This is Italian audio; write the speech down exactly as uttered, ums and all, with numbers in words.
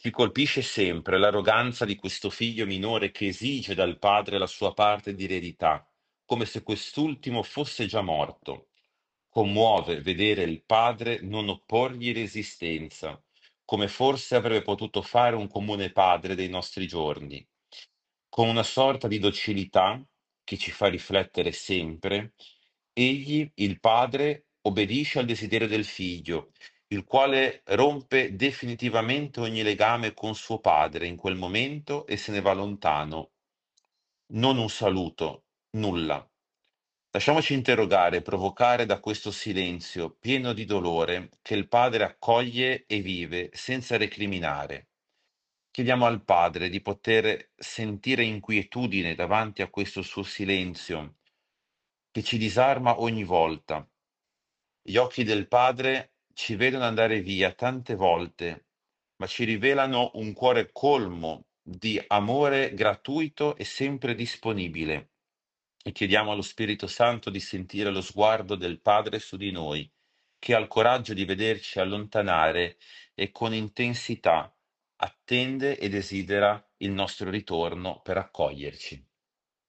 Ci colpisce sempre l'arroganza di questo figlio minore che esige dal padre la sua parte di eredità, come se quest'ultimo fosse già morto. Commuove vedere il padre non opporgli resistenza, come forse avrebbe potuto fare un comune padre dei nostri giorni. Con una sorta di docilità che ci fa riflettere sempre, egli, il padre, obbedisce al desiderio del figlio, il quale rompe definitivamente ogni legame con suo padre in quel momento e se ne va lontano. Non un saluto, nulla. Lasciamoci interrogare e provocare da questo silenzio pieno di dolore che il padre accoglie e vive senza recriminare. Chiediamo al padre di poter sentire inquietudine davanti a questo suo silenzio che ci disarma ogni volta. Gli occhi del Padre ci vedono andare via tante volte, ma ci rivelano un cuore colmo di amore gratuito e sempre disponibile. E chiediamo allo Spirito Santo di sentire lo sguardo del Padre su di noi, che ha il coraggio di vederci allontanare e con intensità attende e desidera il nostro ritorno per accoglierci.